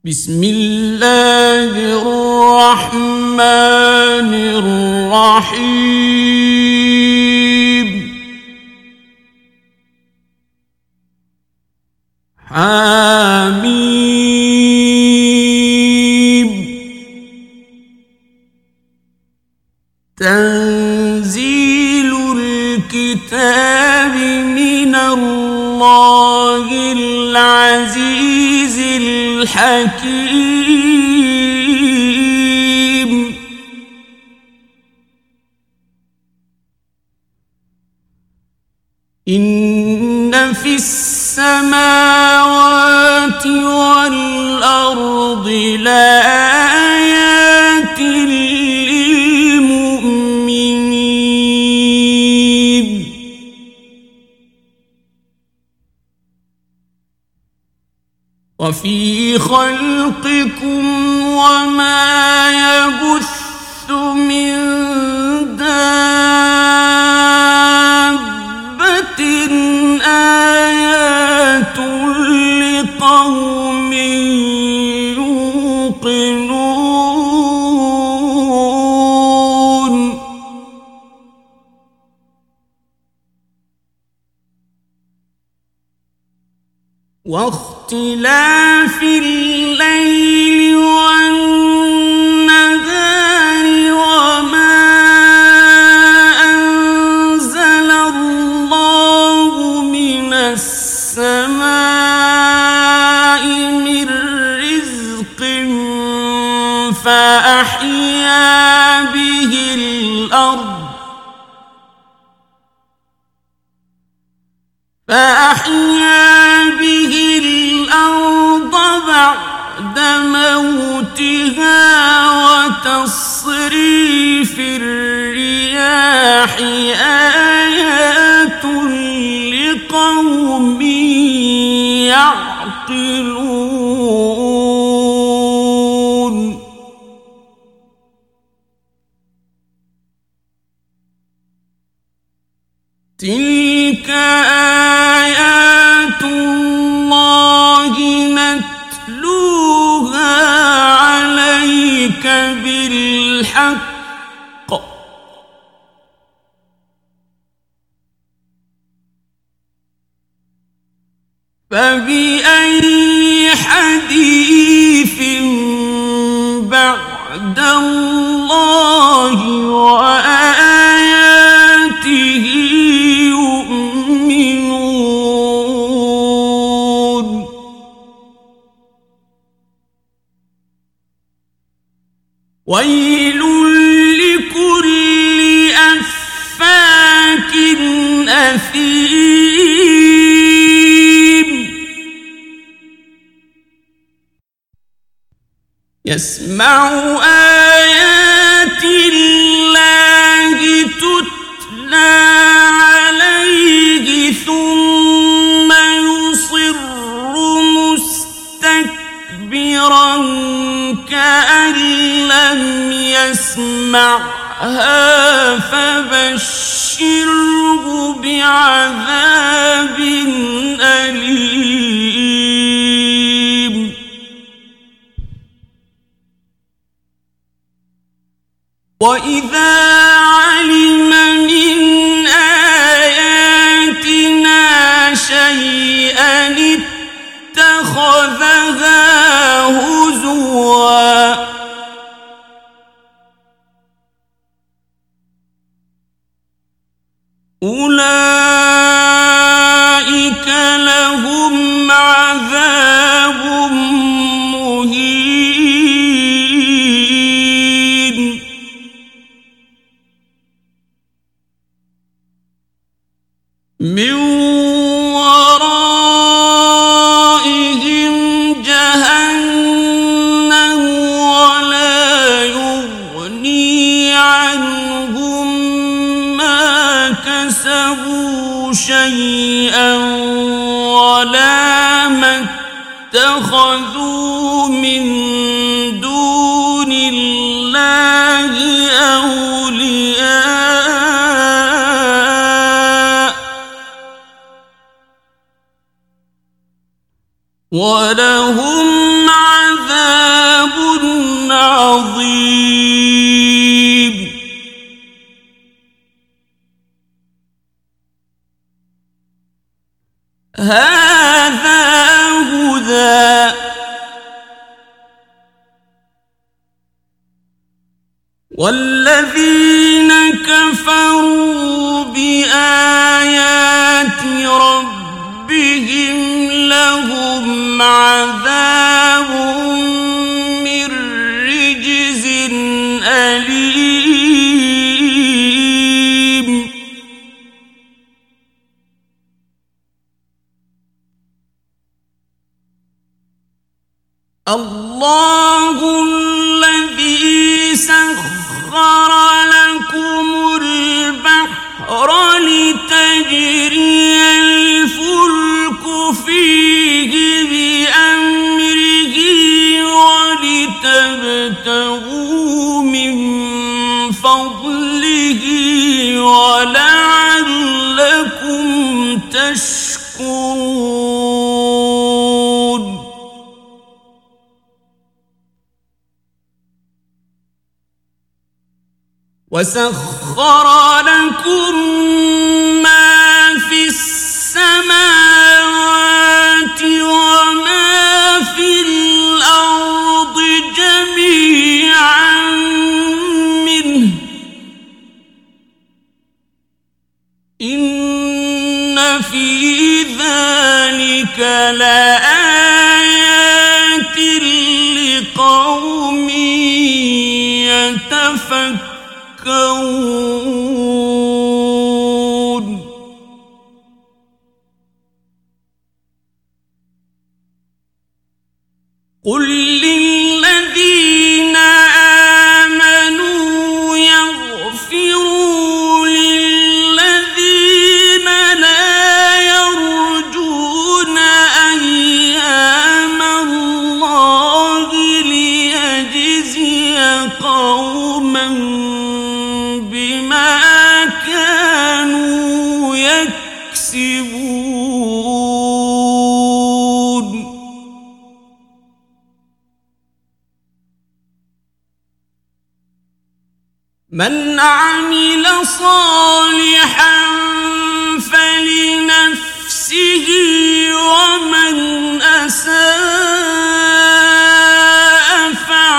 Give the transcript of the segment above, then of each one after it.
بسم الله الرحمن الرحيم حميم تنزيل الكتاب من الله العزيز الحكيم إن في السماوات والأرض لآيات للمؤمنين وفي خلقكم وما يبث من دابة آيات لقوم يوقنون واختلاف الليل والنهار وما أنزل الله من السماء من رزق فأحيا به الأرض بعد موتها وتصريف الرياح آيات لقوم يعقلون تلك آيات الله نتلوها عليك بالحق فبأي حديث بعد الله وآياته يؤمنون ويل لكل أفاك أثيم يسمع آيات الله تتلى عليه ثم يصر مستكبرا كأن لم يسمعها فبشره بعذاب أليم وإذا علم من آياتنا شيئا اتخذها هزوا أولئك لهم عذاب مهين من ورائهم جهنم ولا يغني عنهم ما كسبوا شيئا ولا ما اتخذوا من دون الله أولياء ولهم عذاب والذين كفروا بآيات ربهم لهم عذاب من رجز أليم الله الذي سخر لكم البحر لتجري الفلك فيه بأمره ولتبتغوا من فضله ولعلكم تشكرون وسخر لكم ما في السماوات وما في الأرض جميعا منه إن في ذلك لآيات لقوم يتفكرون قل للذين آمنوا يغفروا للذين لا يرجون أيام الله ليجزي قوما بما كانوا يكسبون من عمل صالحا فلنفسه ومن أساء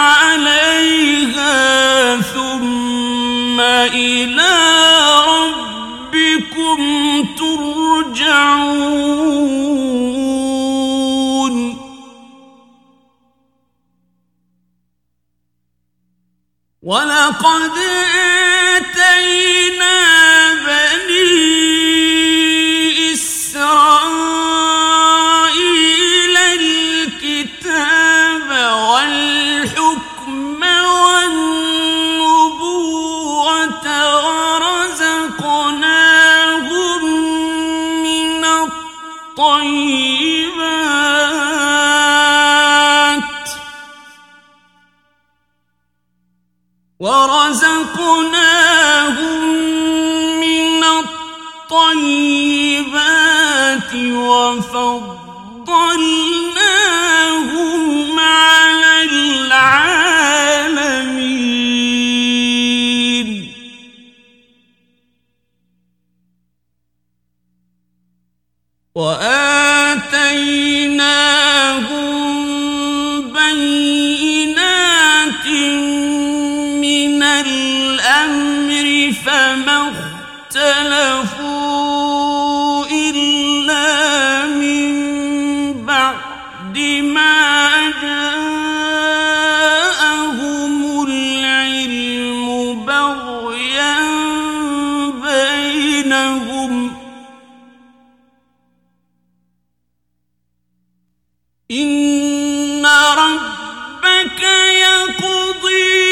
فعليها ثم إلى ربكم ترجعون ولقد آتينا بني إسرائيل الكتاب والحكم والنبوة ورزقناهم من الطيبات وفضلناهم على العالمين وآتيناهم بينات من الأمر فما اختلفوا إلا من بعد ما جاءهم العلم بغيا بينهم إن ربك يقضي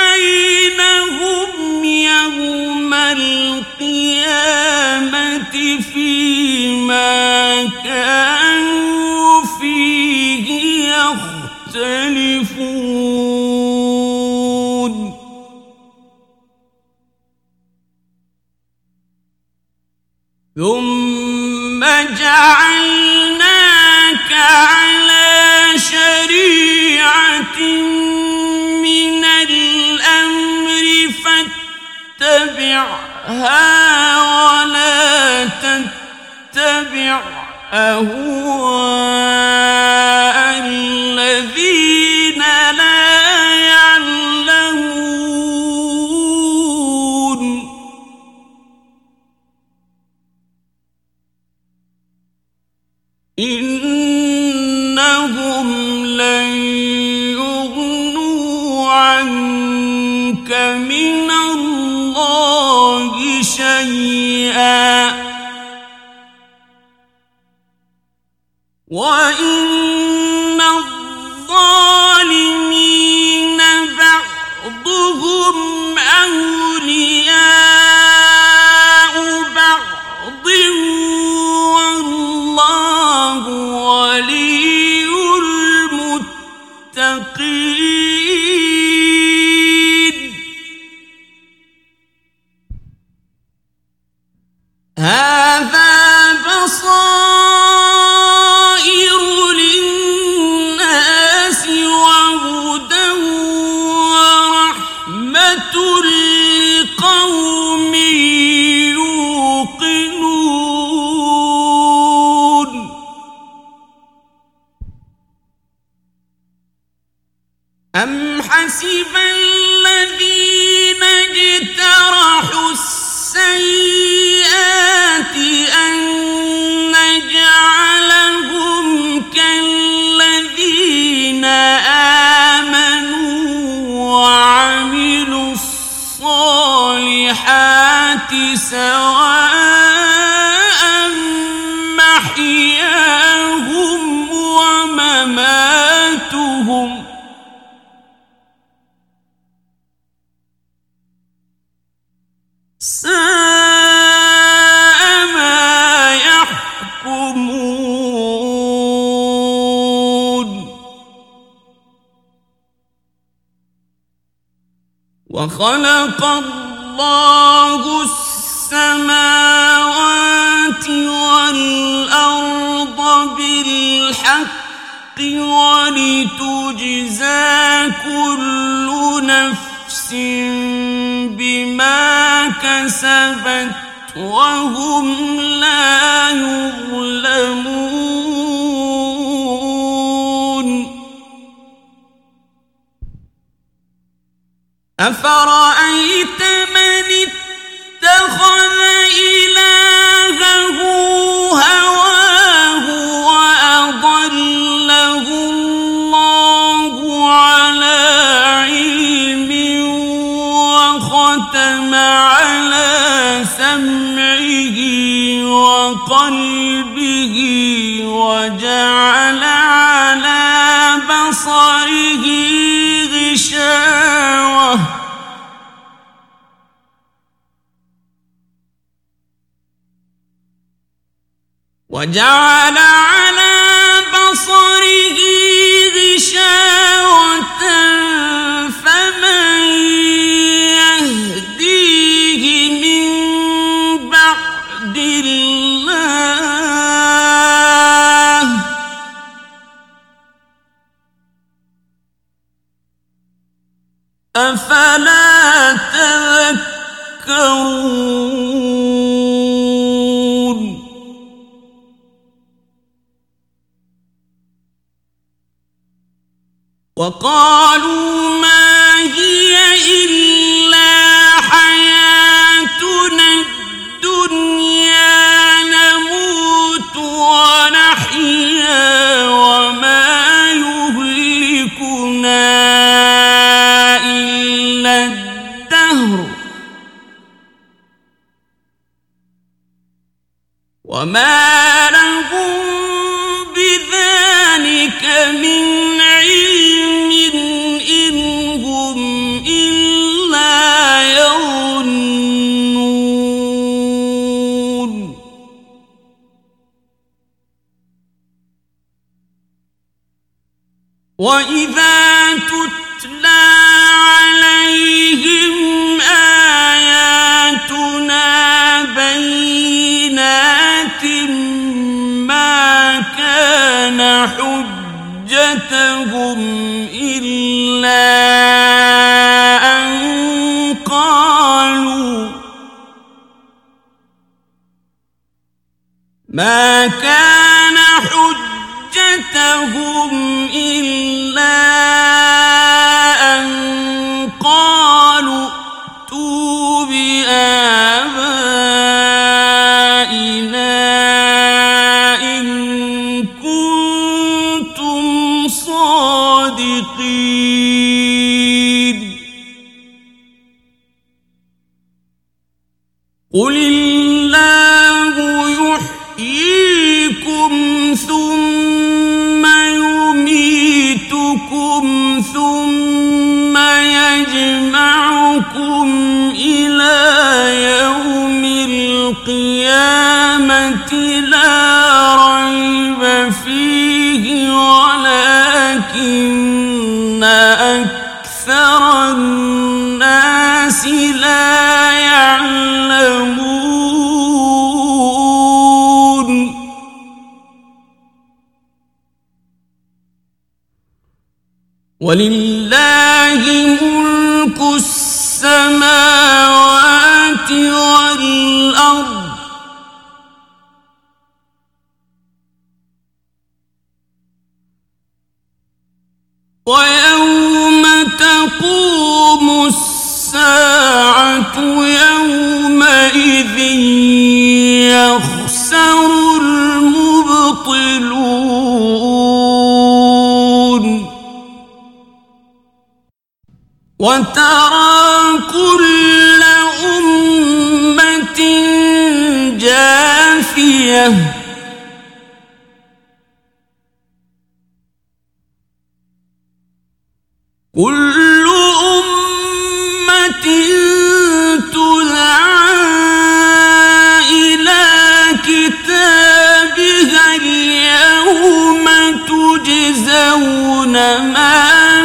بينهم يوم القيامة فيما كانوا فيه يختلفون ثم جعلناك على شريعة من الأمر فاتبعها ولا تتبع أهواء الذين لا يعلمون من الله شيئا وإن الظالمين بعضهم أولياء بعض والله ولي المتقين هذا بصائر للناس وهدى ورحمة لقوم يوقنون أم حسب الذين اجترحوا السيئات أن نجعلهم كالذين آمنوا وعملوا الصالحات سواء محياهم ومماتهم ساء ما يحكمون وخلق الله السماوات والأرض بالحق ولتجزى كل نفس بما كسبت وهم لا يظلمون أفرأيت من اتخذ إلهه هواه وأضله الله على علم وختم على سمعه وقلبه وجعل على بصره غشاوة فمن يهديه من بعد الله أفلا تذكرون وقالوا ما هي إلا حياتنا الدنيا نموت ونحيا وما يهلكنا إلا الدهر وما لهم بذلك من علم إن هم إلا يظنون وإذا تتلى عليهم آياتنا بينات ما كان حجتهم إلا أن قالوا ائتوا بآبائنا إن كنتم صادقين ثم يجمعكم إلى يوم القيامة لا ريب فيه ولكن أكثر الناس لا يعلمون. ولله ملك السماوات والأرض ويوم تقوم الساعة يومئذ يخسر المبطلون. وترى كل أمة جاثية كل أمة تدعى إلى كتابها اليوم تجزون ما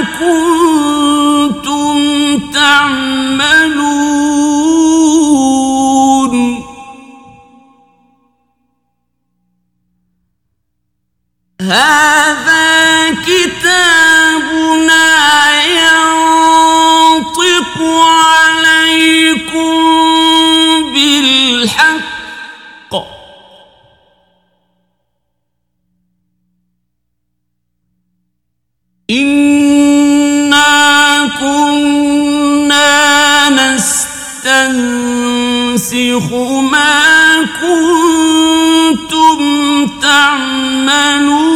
كنتم تعملون. هذا كتابنا ينطق عليكم بالحق إنا كنا نستنسخ ما كنتم تعملون.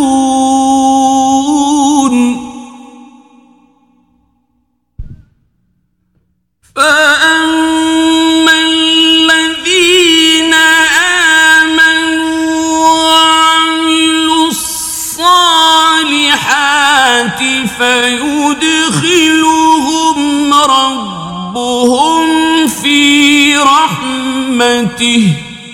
فأما الذين آمنوا وعملوا الصالحات فيدخلهم ربهم في رحمته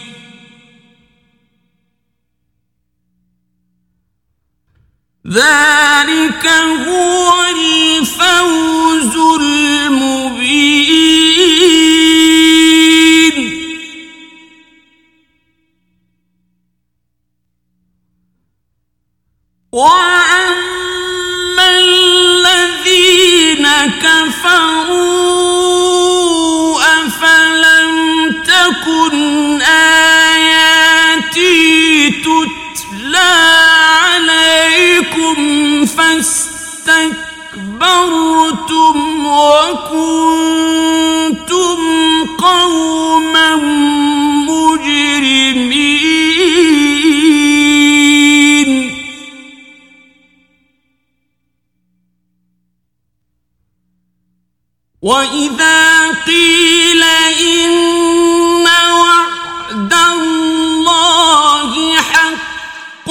ذلك هو الفوز المبين. وأما الذين كفروا أفلم تكن آياتي تتلى عليكم فاستكبرتم وكنتم قوما مجرمين. وإذا قيل إن وعد الله حق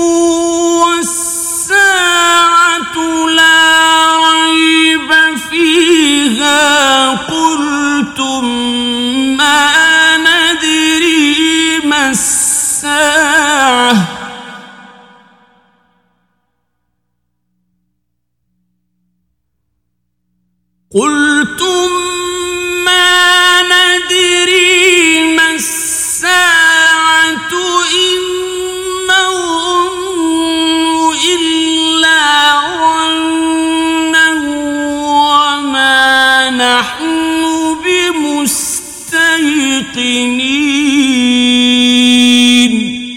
والساعة لا ريب فيها قلتم ما ندري ما الساعة قلتم ما ندري ما الساعة إن نظن إلا ظنا وما نحن بمستيقنين.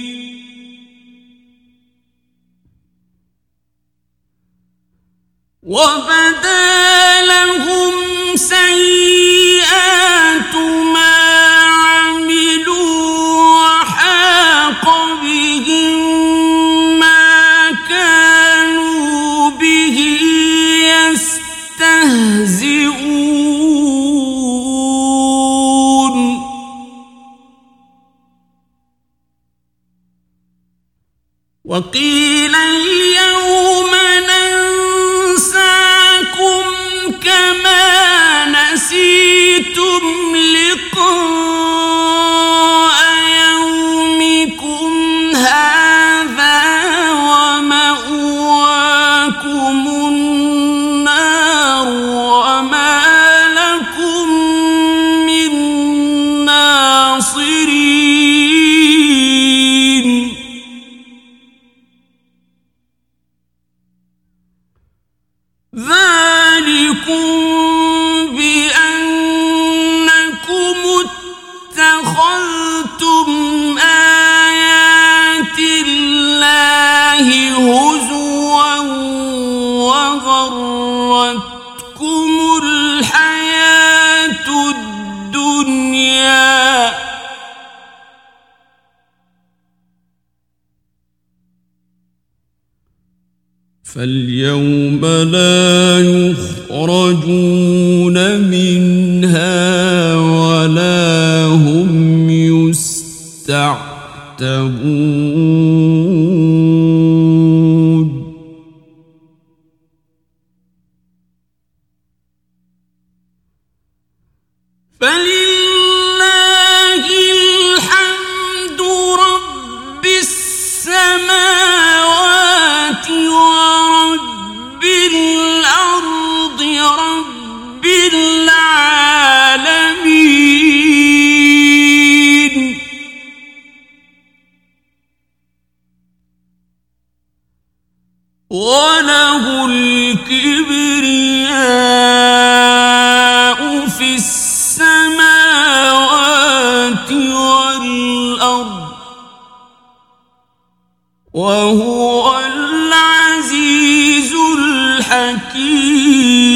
وبدا لهم سيئات ما عملوا وحاق بهم ما كانوا به يستهزئون. وقيل اليوم ننساكم بأنكم اتخذتم آيات الله هزوا وغرتكم الحياة الدنيا فاليوم لا يخرجون منها ولا هم يستعتبون فلله الحمد رب السماوات ورب الأرض رب العالمين وله الكبرياء في السماوات والأرض وهو العزيز الحكيم